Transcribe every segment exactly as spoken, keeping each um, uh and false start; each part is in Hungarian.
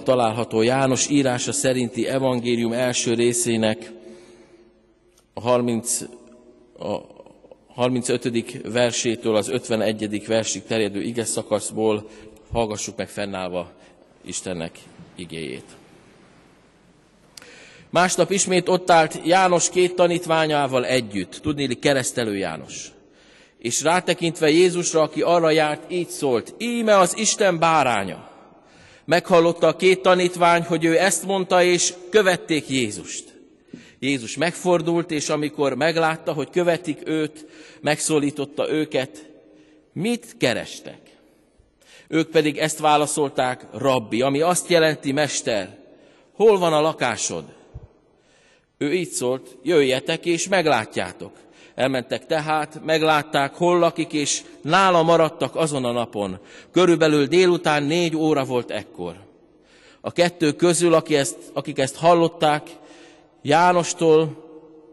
található János írása szerinti evangélium első részének a, harminc, a harmincötödik versétől az ötvenegyedik versig terjedő ige szakaszból. Hallgassuk meg fennállva Istennek igéjét. Másnap ismét ott állt János két tanítványával együtt, tudniillik keresztelő János. És rátekintve Jézusra, aki arra járt, így szólt: íme az Isten báránya. Meghallotta a két tanítvány, hogy ő ezt mondta, és követték Jézust. Jézus megfordult, és amikor meglátta, hogy követik őt, megszólította őket: mit kerestek? Ők pedig ezt válaszolták: rabbi, ami azt jelenti: mester, hol van a lakásod? Ő így szólt: jöjjetek és meglátjátok. Elmentek tehát, meglátták, hol lakik, és nála maradtak azon a napon. Körülbelül délután négy óra volt ekkor. A kettő közül, aki ezt, akik ezt hallották, Jánostól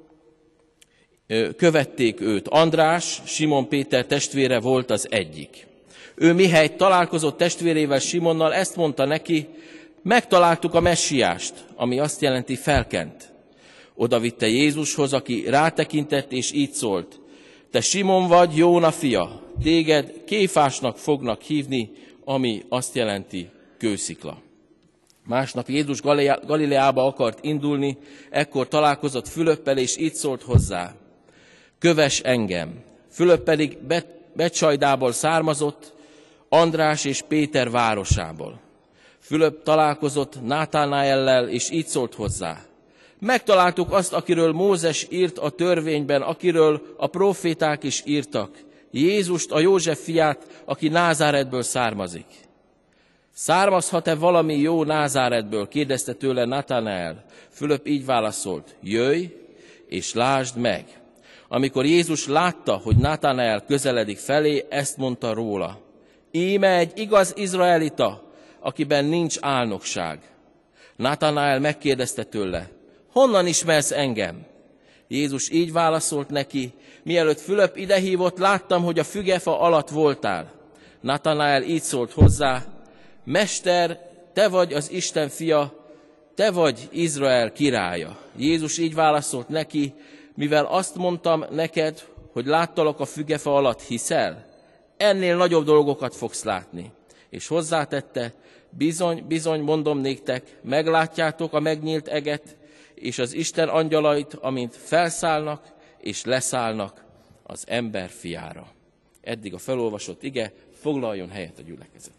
követték őt. András, Simon Péter testvére volt az egyik. Ő mihelyt találkozott testvérével, Simonnal, ezt mondta neki: megtaláltuk a messiást, ami azt jelenti felkent. Oda vitte Jézushoz, aki rátekintett, és így szólt: te Simon vagy, Jóna fia, téged Kéfásnak fognak hívni, ami azt jelenti kőszikla. Másnap Jézus Galileába akart indulni, ekkor találkozott Fülöppel, és így szólt hozzá: kövess engem. Fülöpp pedig Becsajdából származott, András és Péter városából. Fülöpp találkozott Nátánaellel, és így szólt hozzá: megtaláltuk azt, akiről Mózes írt a törvényben, akiről a próféták is írtak, Jézust, a József fiát, aki Názáretből származik. Származhat-e valami jó Názáretből? kérdezte tőle Natanael. Fülöpp így válaszolt: jöjj és lásd meg. Amikor Jézus látta, hogy Natanael közeledik felé, ezt mondta róla: íme egy igaz izraelita, akiben nincs álnokság. Natanael megkérdezte tőle: honnan ismersz engem? Jézus így válaszolt neki: mielőtt Fülöpp idehívott, láttam, hogy a fügefa alatt voltál. Natanael így szólt hozzá: mester, te vagy az Isten fia, te vagy Izrael királya. Jézus így válaszolt neki: mivel azt mondtam neked, hogy láttalak a fügefa alatt, hiszel? Ennél nagyobb dolgokat fogsz látni. És hozzátette: bizony, bizony, mondom néktek, meglátjátok a megnyílt eget, és az Isten angyalait, amint felszállnak és leszállnak az ember fiára. Eddig a felolvasott ige, foglaljon helyet a gyülekezet.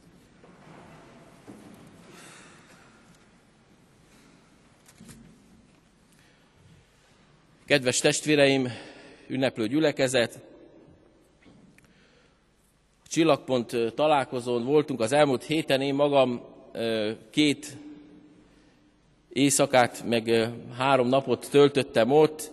Kedves testvéreim, ünneplő gyülekezet, Csillagpont találkozón voltunk az elmúlt héten, én magam két éjszakát, meg három napot töltöttem ott,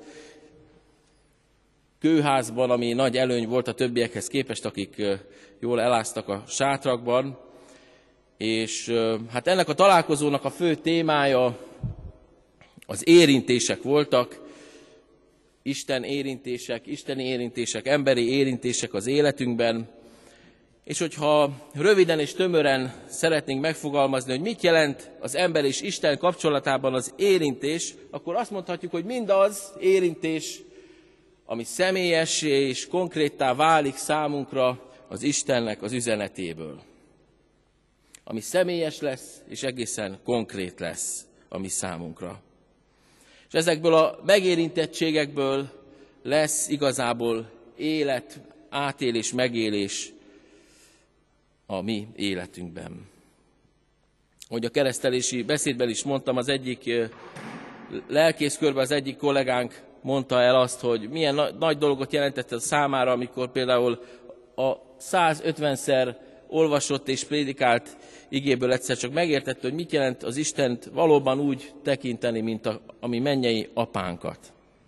kőházban, ami nagy előny volt a többiekhez képest, akik jól eláztak a sátrakban. És hát ennek a találkozónak a fő témája az érintések voltak, Isten érintések, isteni érintések, emberi érintések az életünkben. És hogyha röviden és tömören szeretnénk megfogalmazni, hogy mit jelent az ember és Isten kapcsolatában az érintés, akkor azt mondhatjuk, hogy mindaz érintés, ami személyessé és konkréttá válik számunkra az Istennek az üzenetéből. Ami személyes lesz, és egészen konkrét lesz a mi számunkra. És ezekből a megérintettségekből lesz igazából élet, átélés, megélés a mi életünkben. Ahogy a keresztelési beszédben is mondtam, az egyik lelkészkörben az egyik kollégánk mondta el azt, hogy milyen nagy dolgot jelentett a számára, amikor például a százötvenszer olvasott és prédikált igéből egyszer csak megértette, hogy mit jelent az Istent valóban úgy tekinteni, mint a, a mi mennyei apánkat.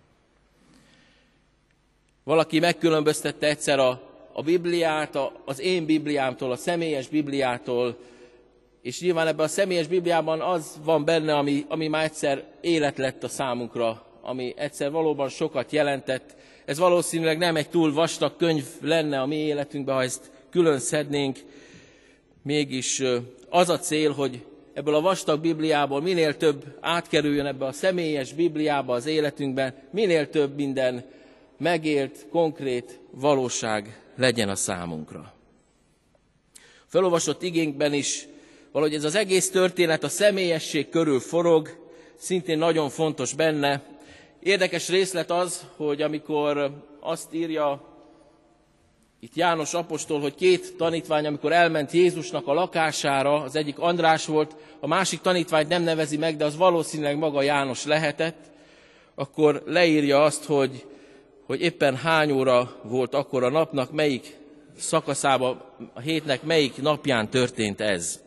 Valaki megkülönböztette egyszer a, a Bibliát, a, az én Bibliámtól, a személyes Bibliától, és nyilván ebben a személyes Bibliában az van benne, ami, ami már egyszer élet lett a számunkra, ami egyszer valóban sokat jelentett. Ez valószínűleg nem egy túl vastag könyv lenne a mi életünkben, ha ezt külön szednénk. Mégis az a cél, hogy ebből a vastag Bibliából minél több átkerüljön ebbe a személyes Bibliába az életünkben, minél több minden megélt, konkrét valóság legyen a számunkra. Felolvasott igénkben is valahogy ez az egész történet a személyesség körül forog, szintén nagyon fontos benne. Érdekes részlet az, hogy amikor azt írja itt János apostol, hogy két tanítvány, amikor elment Jézusnak a lakására, az egyik András volt, a másik tanítványt nem nevezi meg, de az valószínűleg maga János lehetett, akkor leírja azt, hogy, hogy éppen hány óra volt akkor a napnak, melyik szakaszában, a hétnek melyik napján történt ez.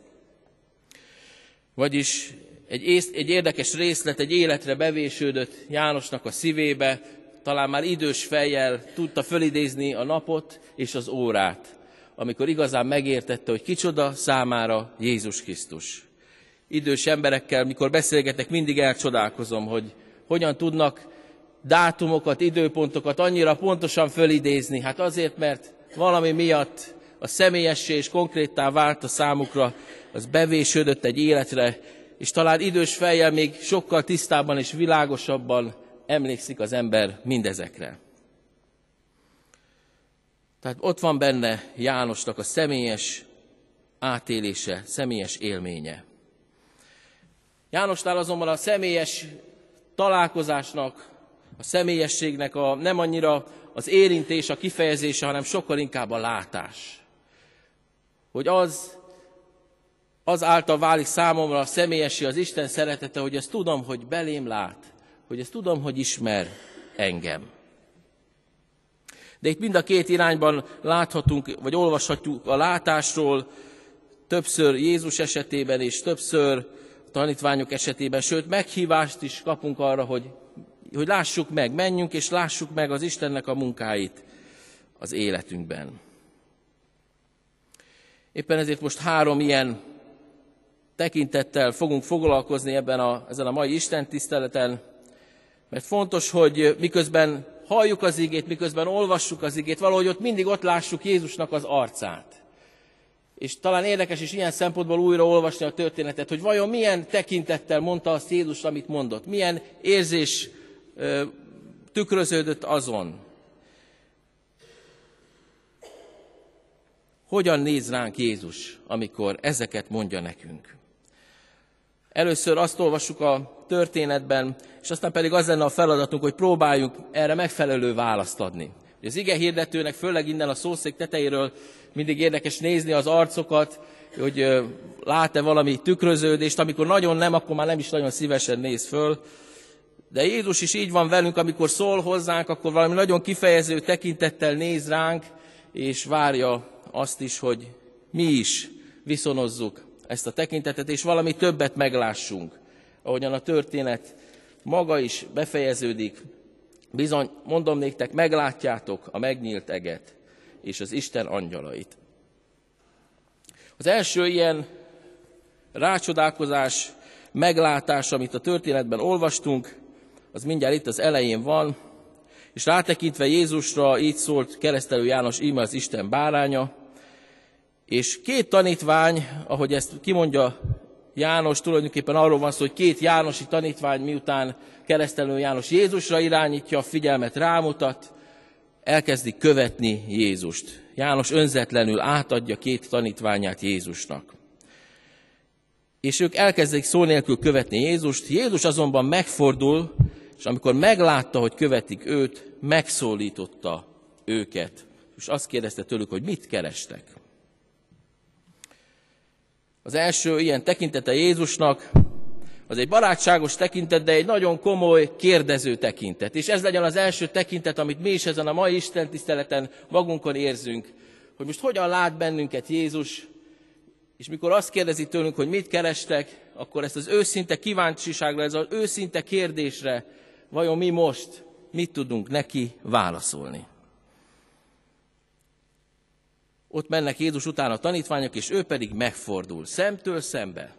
Vagyis egy, ész, egy érdekes részlet, egy életre bevésődött Jánosnak a szívébe, talán már idős fejjel tudta fölidézni a napot és az órát, amikor igazán megértette, hogy kicsoda számára Jézus Krisztus. Idős emberekkel, mikor beszélgetek, mindig elcsodálkozom, hogy hogyan tudnak dátumokat, időpontokat annyira pontosan fölidézni. Hát azért, mert valami miatt a személyessé és konkréttá vált a számukra, az bevésődött egy életre, és talán idős fejjel még sokkal tisztábban és világosabban emlékszik az ember mindezekre. Tehát ott van benne Jánosnak a személyes átélése, személyes élménye. Jánosnál azonban a személyes találkozásnak, a személyességnek a, nem annyira az érintés, a kifejezése, hanem sokkal inkább a látás. Hogy az, az által válik számomra a személyessé az Isten szeretete, hogy ezt tudom, hogy belém lát, hogy ezt tudom, hogy ismer engem. De itt mind a két irányban láthatunk, vagy olvashatjuk a látásról, többször Jézus esetében és többször tanítványok esetében, sőt meghívást is kapunk arra, hogy, hogy lássuk meg, menjünk és lássuk meg az Istennek a munkáit az életünkben. Éppen ezért most három ilyen tekintettel fogunk foglalkozni ebben a, ezen a mai istentiszteleten, mert fontos, hogy miközben halljuk az igét, miközben olvassuk az igét, valahogy ott mindig ott lássuk Jézusnak az arcát. És talán érdekes is ilyen szempontból újra olvasni a történetet, hogy vajon milyen tekintettel mondta azt Jézus, amit mondott, milyen érzés ö, tükröződött azon. Hogyan néz ránk Jézus, amikor ezeket mondja nekünk? Először azt olvassuk a történetben, és aztán pedig az lenne a feladatunk, hogy próbáljunk erre megfelelő választ adni. Az ige hirdetőnek, főleg innen a szószék tetejéről mindig érdekes nézni az arcokat, hogy lát-e valami tükröződést, amikor nagyon nem, akkor már nem is nagyon szívesen néz föl. De Jézus is így van velünk, amikor szól hozzánk, akkor valami nagyon kifejező tekintettel néz ránk, és várja azt is, hogy mi is viszonozzuk ezt a tekintetet, és valami többet meglássunk. Ahogyan a történet maga is befejeződik, bizony, mondom néktek, meglátjátok a megnyílt eget és az Isten angyalait. Az első ilyen rácsodálkozás, meglátás, amit a történetben olvastunk, az mindjárt itt az elején van, és rátekintve Jézusra így szólt keresztelő János, íme az Isten báránya, és két tanítvány, ahogy ezt kimondja János, tulajdonképpen arról van szó, hogy két jánosi tanítvány, miután keresztelő János Jézusra irányítja a figyelmet, rámutat, elkezdik követni Jézust. János önzetlenül átadja két tanítványát Jézusnak. És ők elkezdik szó nélkül követni Jézust, Jézus azonban megfordul, és amikor meglátta, hogy követik őt, megszólította őket. És azt kérdezte tőlük, hogy mit kerestek. Az első ilyen tekintete Jézusnak, az egy barátságos tekintet, de egy nagyon komoly kérdező tekintet. És ez legyen az első tekintet, amit mi is ezen a mai istentiszteleten magunkon érzünk, hogy most hogyan lát bennünket Jézus, és mikor azt kérdezi tőlünk, hogy mit kerestek, akkor ezt az őszinte kíváncsiságra, ez az őszinte kérdésre, vajon mi most, mit tudunk neki válaszolni. Ott mennek Jézus után a tanítványok, és ő pedig megfordul, szemtől szembe.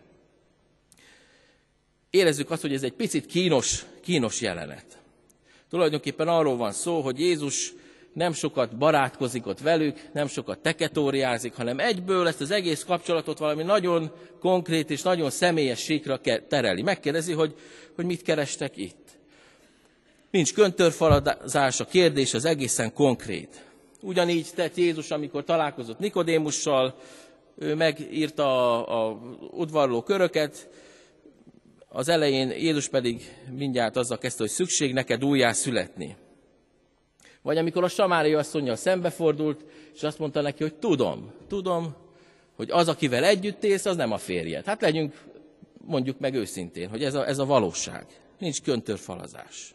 Érezzük azt, hogy ez egy picit kínos, kínos jelenet. Tulajdonképpen arról van szó, hogy Jézus nem sokat barátkozik ott velük, nem sokat teketóriázik, hanem egyből ezt az egész kapcsolatot valami nagyon konkrét és nagyon személyes síkra tereli. Megkérdezi, hogy, hogy mit kerestek itt. Nincs köntörfalazás, a kérdés az egészen konkrét. Ugyanígy tett Jézus, amikor találkozott Nikodémussal, ő megírta a, a udvarló köröket, az elején Jézus pedig mindjárt azzal kezdte, hogy szükség neked újjá születni. Vagy amikor a samária asszonnyal szembefordult, és azt mondta neki, hogy tudom, tudom, hogy az, akivel együtt élsz, az nem a férjed. Hát legyünk, mondjuk meg őszintén, hogy ez a, ez a valóság. Nincs köntörfalazás.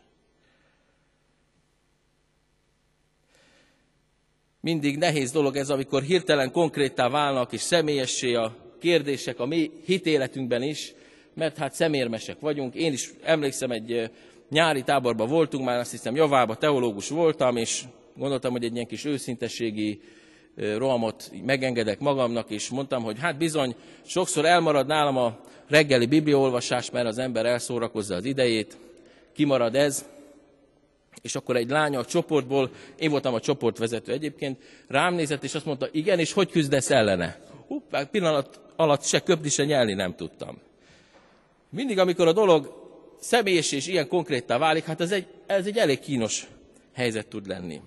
Mindig nehéz dolog ez, amikor hirtelen konkréttá válnak és személyessé a kérdések a mi hitéletünkben is, mert hát szemérmesek vagyunk. Én is emlékszem, egy nyári táborban voltunk, már azt hiszem javában teológus voltam, és gondoltam, hogy egy ilyen kis őszintességi rohamot megengedek magamnak, és mondtam, hogy hát bizony, sokszor elmarad nálam a reggeli bibliaolvasás, mert az ember elszórakozza az idejét, kimarad ez, és akkor egy lány a csoportból, én voltam a csoportvezető egyébként, rám nézett, és azt mondta, igen, és hogy küzdesz ellene? Hoppá, pillanat alatt se köpni, se nyelni nem tudtam. Mindig, amikor a dolog személyes és ilyen konkréttá válik, hát ez egy, ez egy elég kínos helyzet tud lenni.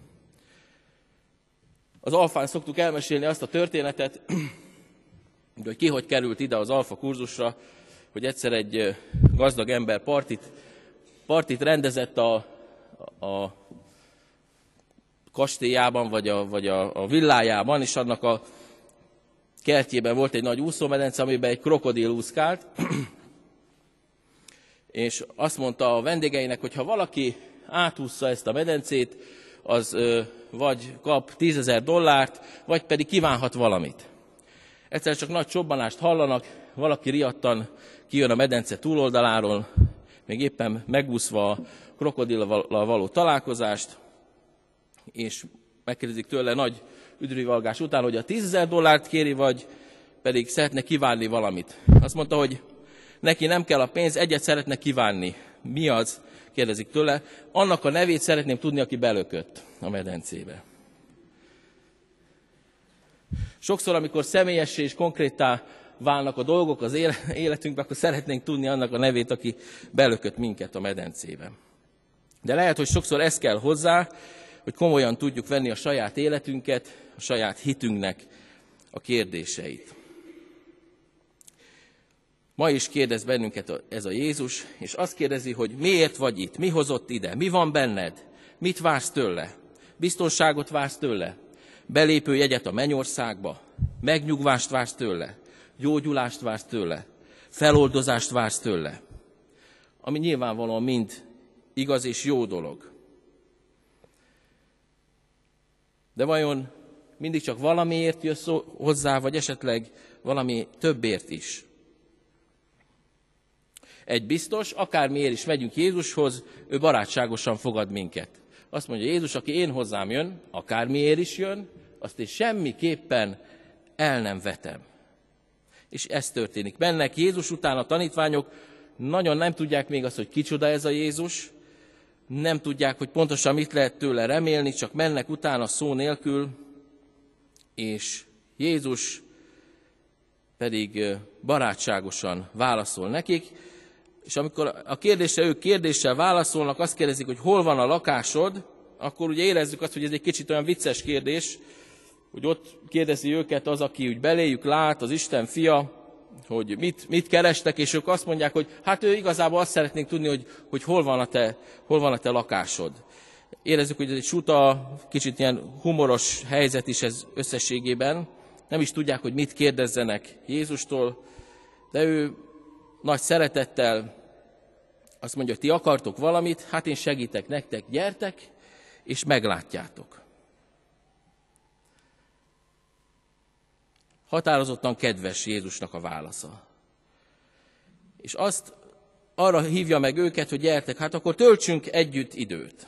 Az Alfán szoktuk elmesélni azt a történetet, hogy ki hogy került ide az Alfa kurzusra, hogy egyszer egy gazdag ember partit, partit rendezett a, a kastélyában, vagy, a, vagy a, a villájában, és annak a kertjében volt egy nagy úszómedence, amiben egy krokodil úszkált, és azt mondta a vendégeinek, hogy ha valaki átúszza ezt a medencét, az ö, vagy kap tízezer dollárt, vagy pedig kívánhat valamit. Egyszer csak nagy csobbanást hallanak, valaki riadtan kijön a medence túloldaláról, még éppen megúszva a krokodillal való találkozást, és megkérdezik tőle nagy üdvrivalgás után, hogy a tízezer dollárt kéri, vagy pedig szeretne kívánni valamit. Azt mondta, hogy neki nem kell a pénz, egyet szeretne kívánni. Mi az? Kérdezik tőle. Annak a nevét szeretném tudni, aki belökött a medencébe. Sokszor, amikor személyessé és konkréttá válnak a dolgok az életünkben, akkor szeretnénk tudni annak a nevét, aki belökött minket a medencébe. De lehet, hogy sokszor ez kell hozzá, hogy komolyan tudjuk venni a saját életünket, a saját hitünknek a kérdéseit. Ma is kérdez bennünket ez a Jézus, és azt kérdezi, hogy miért vagy itt, mi hozott ide, mi van benned, mit vársz tőle, biztonságot vársz tőle, belépő jegyet a mennyországba, megnyugvást vársz tőle, gyógyulást vársz tőle, feloldozást vársz tőle, ami nyilvánvalóan mind igaz és jó dolog. De vajon mindig csak valamiért jössz hozzá, vagy esetleg valami többért is? Egy biztos, akármiért is megyünk Jézushoz, ő barátságosan fogad minket. Azt mondja Jézus, aki én hozzám jön, akármiért is jön, azt én semmiképpen el nem vetem. És ez történik. Mennek Jézus után a tanítványok, nagyon nem tudják még azt, hogy kicsoda ez a Jézus, nem tudják, hogy pontosan mit lehet tőle remélni, csak mennek utána szó nélkül, és Jézus pedig barátságosan válaszol nekik, és amikor a kérdésre ők kérdéssel válaszolnak, azt kérdezik, hogy hol van a lakásod, akkor ugye érezzük azt, hogy ez egy kicsit olyan vicces kérdés, hogy ott kérdezi őket az, aki úgy beléjük lát, az Isten fia, hogy mit, mit kerestek, és ők azt mondják, hogy hát ő igazából azt szeretnénk tudni, hogy, hogy hol, van a te, hol van a te lakásod. Érezzük, hogy ez egy suta, kicsit ilyen humoros helyzet is ez összességében. Nem is tudják, hogy mit kérdezzenek Jézustól, de ő nagy szeretettel azt mondja, hogy ti akartok valamit, hát én segítek nektek, gyertek, és meglátjátok. Határozottan kedves Jézusnak a válasza. És azt arra hívja meg őket, hogy gyertek, hát akkor töltsünk együtt időt.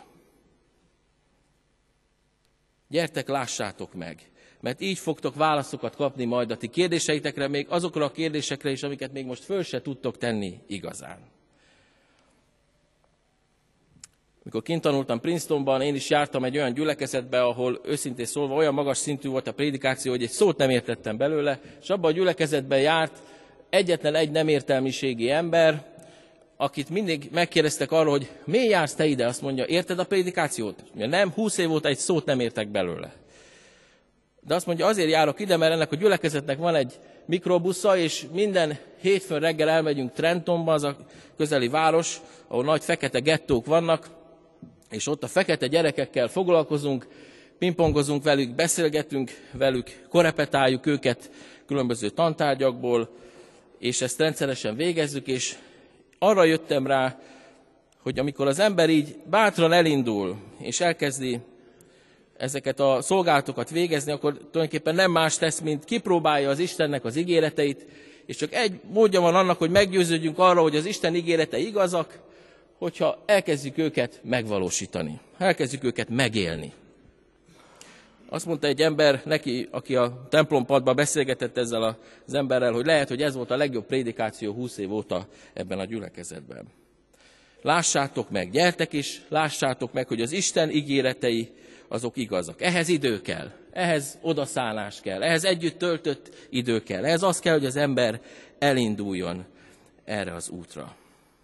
Gyertek, lássátok meg, mert így fogtok válaszokat kapni majd a ti kérdéseitekre, még azokra a kérdésekre is, amiket még most föl se tudtok tenni igazán. Mikor kint tanultam Princetonban, én is jártam egy olyan gyülekezetbe, ahol őszintén szólva olyan magas szintű volt a prédikáció, hogy egy szót nem értettem belőle, és abban a gyülekezetben járt egyetlen egy nem értelmiségi ember, akit mindig megkérdeztek arról, hogy miért jársz te ide? Azt mondja, érted a prédikációt? Mondja, nem, húsz év óta egy szót nem értek belőle. De azt mondja, azért járok ide, mert ennek a gyülekezetnek van egy mikrobusza, és minden hétfőn reggel elmegyünk Trentonba, az a közeli város, ahol nagy fekete gettók vannak, és ott a fekete gyerekekkel foglalkozunk, pingpongozunk velük, beszélgetünk velük, korepetáljuk őket különböző tantárgyakból, és ezt rendszeresen végezzük, és arra jöttem rá, hogy amikor az ember így bátran elindul, és elkezdi ezeket a szolgálatokat végezni, akkor tulajdonképpen nem más tesz, mint kipróbálja az Istennek az ígéreteit, és csak egy módja van annak, hogy meggyőződjünk arra, hogy az Isten ígéretei igazak, hogyha elkezdjük őket megvalósítani, elkezdjük őket megélni. Azt mondta egy ember neki, aki a templompadban beszélgetett ezzel az emberrel, hogy lehet, hogy ez volt a legjobb prédikáció húsz év óta ebben a gyülekezetben. Lássátok meg, gyertek és lássátok meg, hogy az Isten ígéretei azok igazak. Ehhez idő kell, ehhez odaszállás kell, ehhez együtt töltött idő kell, ehhez az kell, hogy az ember elinduljon erre az útra.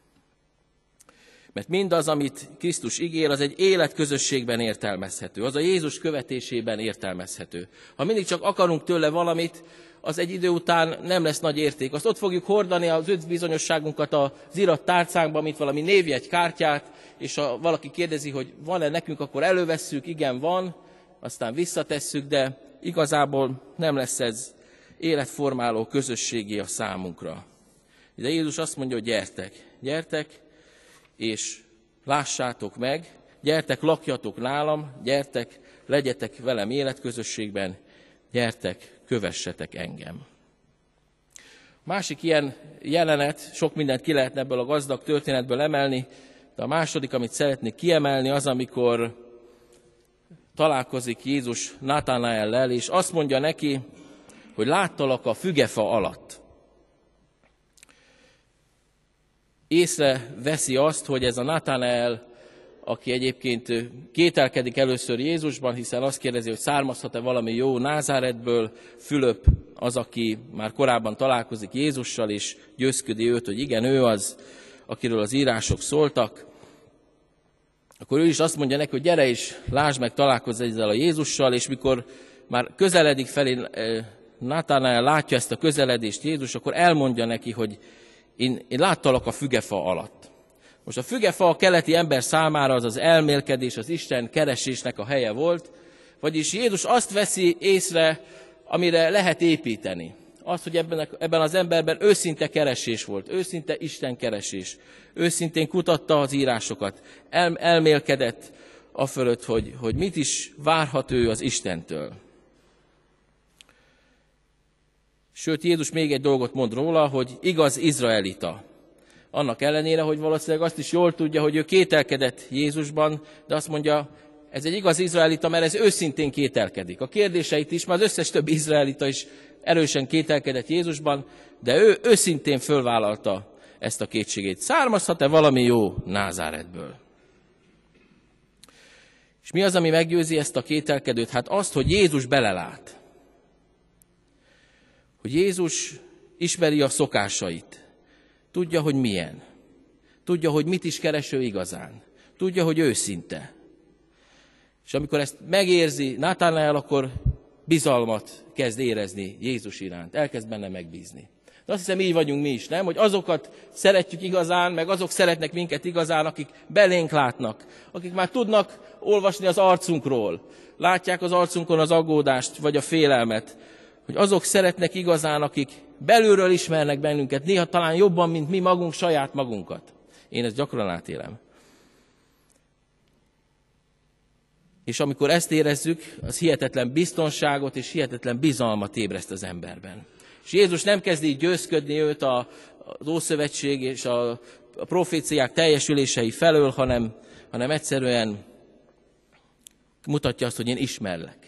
Mert mindaz, amit Krisztus ígér, az egy életközösségben értelmezhető, az a Jézus követésében értelmezhető. Ha mindig csak akarunk tőle valamit, az egy idő után nem lesz nagy érték. Azt ott fogjuk hordani az ötbizonyosságunkat az irat tárcánkba, mint valami névjegykártyát, és ha valaki kérdezi, hogy van-e nekünk, akkor elővesszük, igen van, aztán visszatesszük, de igazából nem lesz ez életformáló közösségi a számunkra. De Jézus azt mondja, hogy gyertek, gyertek, és lássátok meg, gyertek, lakjatok nálam, gyertek, legyetek velem életközösségben, gyertek, kövessetek engem. Másik ilyen jelenet, sok mindent ki lehetne ebből a gazdag történetből emelni, de a második, amit szeretnék kiemelni, az, amikor találkozik Jézus Natanaellel, és azt mondja neki, hogy láttalak a fügefa alatt. Észre veszi azt, hogy ez a Natanael, aki egyébként kételkedik először Jézusban, hiszen azt kérdezi, hogy származhat-e valami jó Názáretből. Fülöp az, aki már korábban találkozik Jézussal, és győzködi őt, hogy igen, ő az, akiről az írások szóltak. Akkor ő is azt mondja neki, hogy gyere és lásd meg, találkozz ezzel a Jézussal, és mikor már közeledik felé, Natanael látja ezt a közeledést Jézus, akkor elmondja neki, hogy én, én láttalak a fügefa alatt. Most a fügefa a keleti ember számára az az elmélkedés, az Isten keresésnek a helye volt, vagyis Jézus azt veszi észre, amire lehet építeni. Az, hogy ebben, ebben az emberben őszinte keresés volt, őszinte Isten keresés. Őszintén kutatta az írásokat, el, elmélkedett afölött, hogy, hogy mit is várhat ő az Istentől. Sőt, Jézus még egy dolgot mond róla, hogy igaz izraelita. Annak ellenére, hogy valószínűleg azt is jól tudja, hogy ő kételkedett Jézusban, de azt mondja, ez egy igaz izraelita, mert ez őszintén kételkedik. A kérdéseit is, már az összes többi izraelita is erősen kételkedett Jézusban, de ő őszintén fölvállalta ezt a kétségét. Származhat-e valami jó Názáretből? És mi az, ami meggyőzi ezt a kételkedőt? Hát azt, hogy Jézus belelát. Hogy Jézus ismeri a szokásait. Tudja, hogy milyen. Tudja, hogy mit is kereső igazán. Tudja, hogy őszinte. És amikor ezt megérzi Natanael, akkor bizalmat kezd érezni Jézus iránt. Elkezd benne megbízni. De azt hiszem, így vagyunk mi is, nem? Hogy azokat szeretjük igazán, meg azok szeretnek minket igazán, akik belénk látnak. Akik már tudnak olvasni az arcunkról. Látják az arcunkon az aggódást, vagy a félelmet. Hogy azok szeretnek igazán, akik belülről ismernek bennünket, néha talán jobban, mint mi magunk saját magunkat. Én ezt gyakran átélem. És amikor ezt érezzük, az hihetetlen biztonságot és hihetetlen bizalmat ébreszt az emberben. És Jézus nem kezdi győzködni őt a, az Ószövetség és a, a proféciák teljesülései felől, hanem, hanem egyszerűen mutatja azt, hogy én ismerlek.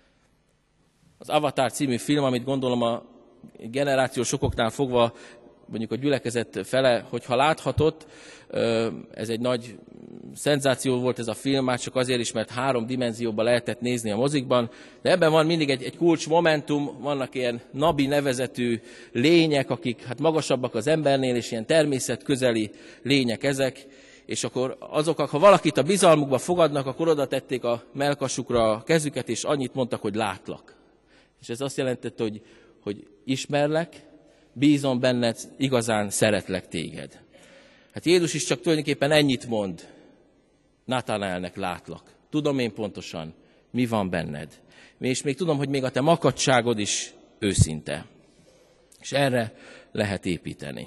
Az Avatar című film, amit gondolom a generáció sokoknál fogva mondjuk a gyülekezet fele, hogyha láthatott, ez egy nagy szenzáció volt ez a film, már csak azért is, mert három dimenzióban lehetett nézni a mozikban, de ebben van mindig egy, egy kulcs momentum, vannak ilyen nabi nevezetű lények, akik hát magasabbak az embernél, és ilyen természetközeli lények ezek, és akkor azok, ha valakit a bizalmukba fogadnak, akkor oda tették a mellkasukra a kezüket, és annyit mondtak, hogy látlak. És ez azt jelentette, hogy, hogy ismerlek, bízom benned, igazán szeretlek téged. Hát Jézus is csak tulajdonképpen ennyit mond, Natanaelnek, látlak. Tudom én pontosan, mi van benned. És még tudom, hogy még a te makadságod is őszinte. És erre lehet építeni.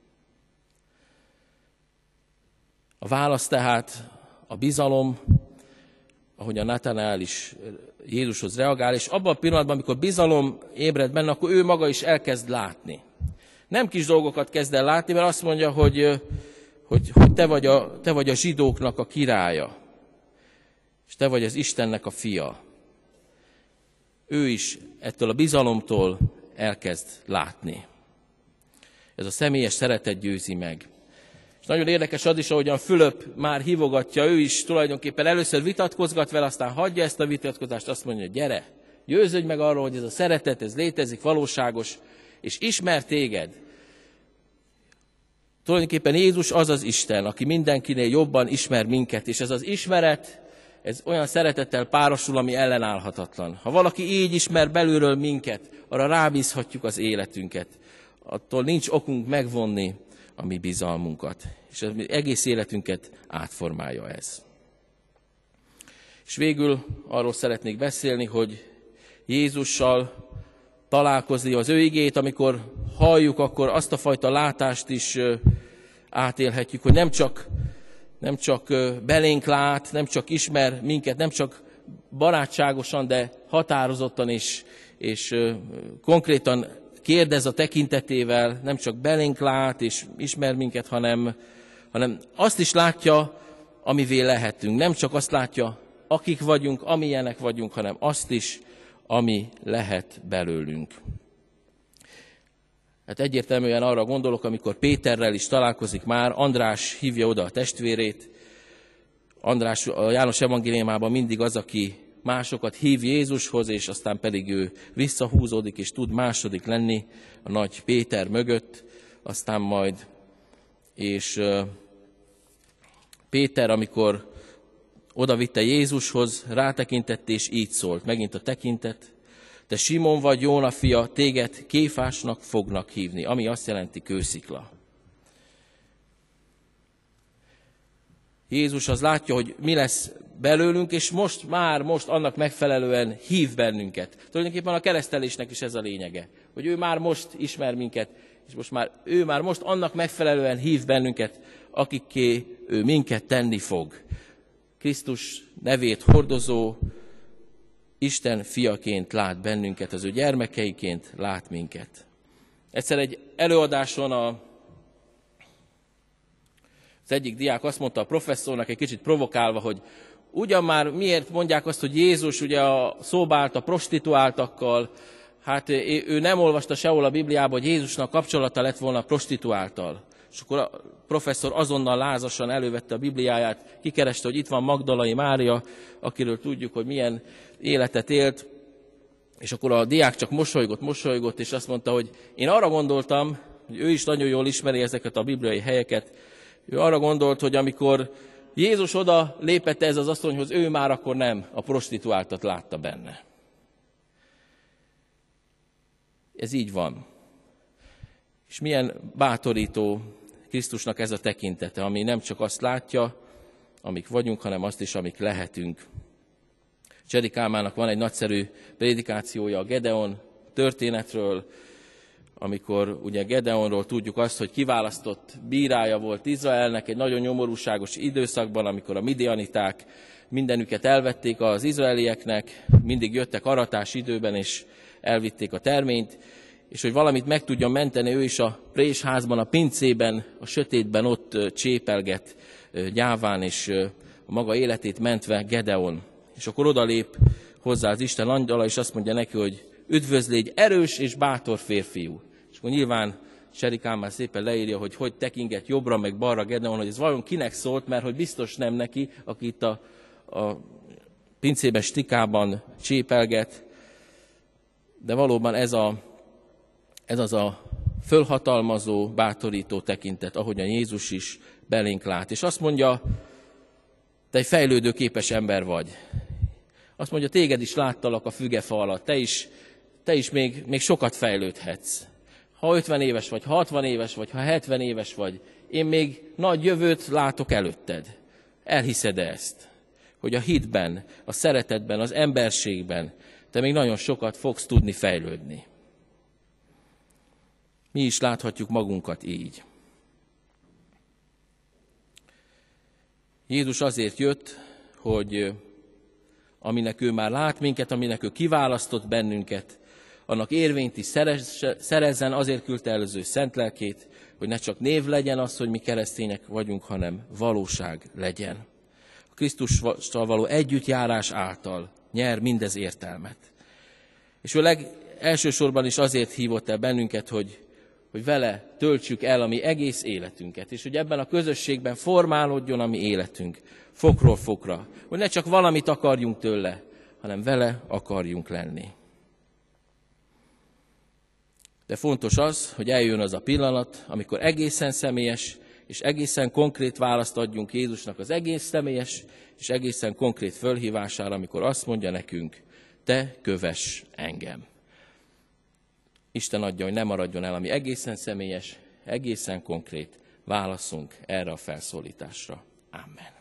A válasz tehát a bizalom, ahogy a Natanael is Jézushoz reagál, és abban a pillanatban, amikor bizalom ébred benne, akkor ő maga is elkezd látni. Nem kis dolgokat kezd el látni, mert azt mondja, hogy, hogy, hogy te, vagy a, te vagy a zsidóknak a királya, és te vagy az Istennek a fia. Ő is ettől a bizalomtól elkezd látni. Ez a személyes szeretet győzi meg. És nagyon érdekes az is, ahogyan Fülöp már hívogatja, ő is tulajdonképpen először vitatkozgat vele, aztán hagyja ezt a vitatkozást, azt mondja, hogy gyere, győződj meg arról, hogy ez a szeretet, ez létezik, valóságos, és ismer téged. Tulajdonképpen Jézus az az Isten, aki mindenkinél jobban ismer minket, és ez az ismeret, ez olyan szeretettel párosul, ami ellenállhatatlan. Ha valaki így ismer belülről minket, arra rábízhatjuk az életünket. Attól nincs okunk megvonni a mi bizalmunkat. És az egész életünket átformálja ez. És végül arról szeretnék beszélni, hogy Jézussal találkozni az ő igét, amikor halljuk, akkor azt a fajta látást is átélhetjük, hogy nem csak, nem csak belénk lát, nem csak ismer minket, nem csak barátságosan, de határozottan és, és konkrétan kérdez a tekintetével, nem csak belénk lát és ismer minket, hanem, hanem azt is látja, amivé lehetünk. Nem csak azt látja, akik vagyunk, amilyenek vagyunk, hanem azt is, ami lehet belőlünk. Hát egyértelműen arra gondolok, amikor Péterrel is találkozik már, András hívja oda a testvérét. András a János evangéliumában mindig az, aki másokat hív Jézushoz, és aztán pedig ő visszahúzódik, és tud második lenni a nagy Péter mögött, aztán majd, és Péter, amikor oda vitte Jézushoz, rátekintett, és így szólt, megint a tekintet, te Simon vagy Jóna fia, téged Kéfásnak fognak hívni, ami azt jelenti kőszikla. Jézus az látja, hogy mi lesz belőlünk, és most már, most annak megfelelően hív bennünket. Tulajdonképpen a keresztelésnek is ez a lényege, hogy ő már most ismer minket, és most már, ő már most annak megfelelően hív bennünket, akikké ő minket tenni fog. Krisztus nevét hordozó Isten fiaként lát bennünket, az ő gyermekeiként lát minket. Egyszer egy előadáson a, az egyik diák azt mondta a professzornak, egy kicsit provokálva, hogy ugyan már miért mondják azt, hogy Jézus ugye a szóba állt a prostituáltakkal, hát ő nem olvasta sehol a Bibliában, hogy Jézusnak kapcsolata lett volna a prostituáltal. És akkor a professzor azonnal lázasan elővette a Bibliáját, kikereste, hogy itt van Magdalai Mária, akiről tudjuk, hogy milyen életet élt, és akkor a diák csak mosolygott, mosolygott, és azt mondta, hogy én arra gondoltam, hogy ő is nagyon jól ismeri ezeket a bibliai helyeket, ő arra gondolt, hogy amikor Jézus oda lépett ez az asszonyhoz, ő már akkor nem a prostituáltat látta benne. Ez így van. És milyen bátorító Krisztusnak ez a tekintete, ami nem csak azt látja, amik vagyunk, hanem azt is, amik lehetünk. Csedi Kálmánnak van egy nagyszerű prédikációja a Gedeon történetről, amikor ugye Gedeonról tudjuk azt, hogy kiválasztott bírája volt Izraelnek egy nagyon nyomorúságos időszakban, amikor a midianiták mindenüket elvették az izraelieknek, mindig jöttek aratás időben, és elvitték a terményt, és hogy valamit meg tudjon menteni, ő is a présházban, a pincében, a sötétben ott csépelget gyáván, és a maga életét mentve Gedeon. És akkor odalép hozzá az Isten angyala, és azt mondja neki, hogy üdvözlégy, erős és bátor férfiú. És akkor nyilván Serikán már szépen leírja, hogy hogy tekingett jobbra meg balra Gedeon, hogy ez vajon kinek szólt, mert hogy biztos nem neki, aki itt a, a pincében stikában csépelget, de valóban ez, a, ez az a fölhatalmazó, bátorító tekintet, ahogyan Jézus is belénk lát. És azt mondja, te egy fejlődő képes ember vagy. Azt mondja, téged is láttalak a fügefa alatt, te is, te is még, még sokat fejlődhetsz. Ha ötven éves vagy, ha hatvan éves vagy, ha hetven éves vagy, én még nagy jövőt látok előtted. Elhiszed-e ezt? Hogy a hitben, a szeretetben, az emberségben te még nagyon sokat fogsz tudni fejlődni. Mi is láthatjuk magunkat így. Jézus azért jött, hogy aminek ő már lát minket, aminek ő kiválasztott bennünket, annak érvényt is szerezzen, azért küldte el az ő szent lelkét, hogy ne csak név legyen az, hogy mi keresztények vagyunk, hanem valóság legyen. A Krisztussal való együttjárás által nyer mindez értelmet. És ő legelsősorban is azért hívott el bennünket, hogy, hogy vele töltsük el a mi egész életünket, és hogy ebben a közösségben formálódjon a mi életünk, fokról fokra, hogy ne csak valamit akarjunk tőle, hanem vele akarjunk lenni. De fontos az, hogy eljön az a pillanat, amikor egészen személyes és egészen konkrét választ adjunk Jézusnak az egész személyes és egészen konkrét fölhívására, amikor azt mondja nekünk, te kövess engem. Isten adja, hogy ne maradjon el a mi egészen személyes, egészen konkrét válaszunk erre a felszólításra. Amen.